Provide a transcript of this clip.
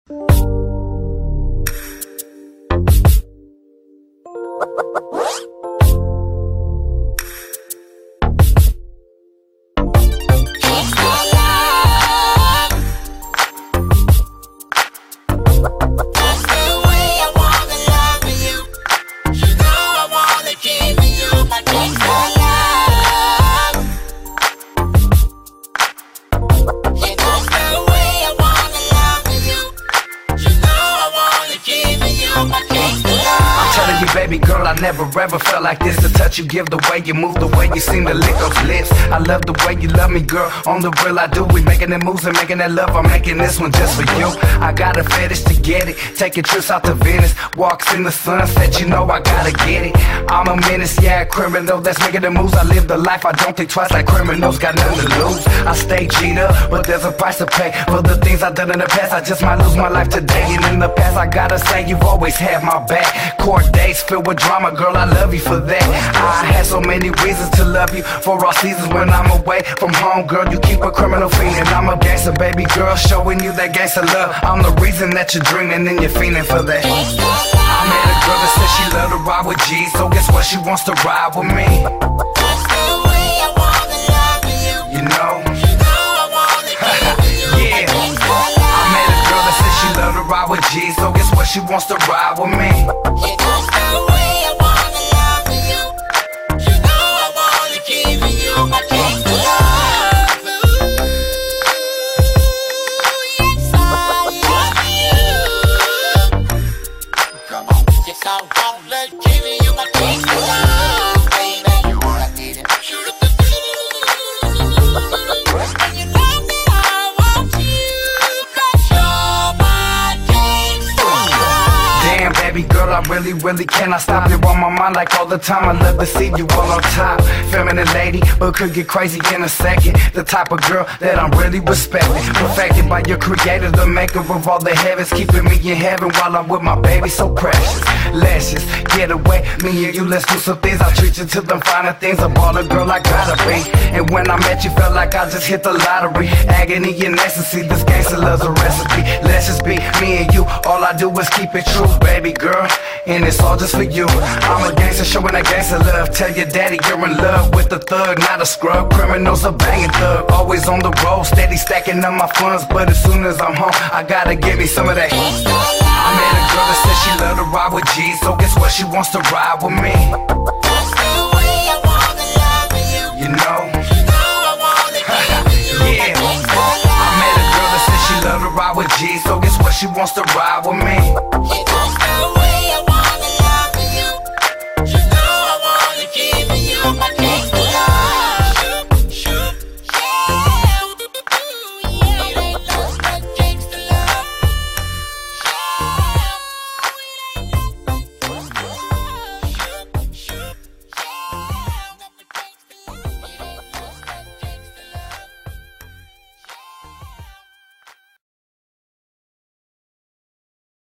Baby girl, I never ever felt like this. To touch you, give the way you move, the way you seem to lick those lips. I love the way you love me, girl. On the real, I do. We making the moves and making that love. I'm making this one just for you. I got a fetish to get it. Taking trips out to Venice, walks in the sunset. You know I gotta get it. I'm a menace, yeah, a criminal that's making the moves. I live the life I don't think twice like criminals. Got nothing to lose. I stay G'd up, but there's a price to pay for the things I've done in the past. I just might lose my life today. And in the past, I gotta say you've always had my back. Court days filled with drama, girl, I love you for that. I had so many reasons to love you for all seasons. When I'm away from home, girl, you keep a criminal feeling. I'm a gangster, baby girl, showing you that gangster love. I'm the reason that you're dreaming and you're feeling for that. I met a girl that said she loved to ride with G's, so guess what? She wants to ride with me. That's the way I wanna love you. You know? I wanna give you. Yeah. I met a girl that said she loved to ride with G's, so guess what? She wants to ride with me. That's the way I wanna love you. You know I wanna give you my gangsta love. Yes, I love you. Come on, yes, I wanna give you my gangsta love, baby. I need it. And you know that I want you, 'cause you're my gangsta love. Damn, baby girl, I really cannot stop. You're on my mind like all the time. I love to see you all on top. Feminine lady, but could get crazy in a second. The type of girl that I'm really respecting. Perfected by your creator, the maker of all the heavens. Keeping me in heaven while I'm with my baby, so precious. Let's just get away, me and you, let's do some things. I'll treat you to them finer things. A baller girl, I gotta be. And when I met you, felt like I just hit the lottery. Agony and ecstasy, this gangster love's a recipe. Let's just be me and you, all I do is keep it true, baby girl. And it's all just for you. I'm a gangster showing that gangster love. Tell your daddy you're in love with a thug, not a scrub. Criminals a banging thug, always on the road, steady stacking up my funds. But as soon as I'm home, I gotta give me some of that. I met a girl that said she loved to ride with G's, so guess what? She wants to ride with me. That's the way I wanna love you. You know? I wanna give you Yeah. I met a girl that said she loved to ride with G's, so guess what? She wants to ride with me. my gangsta love.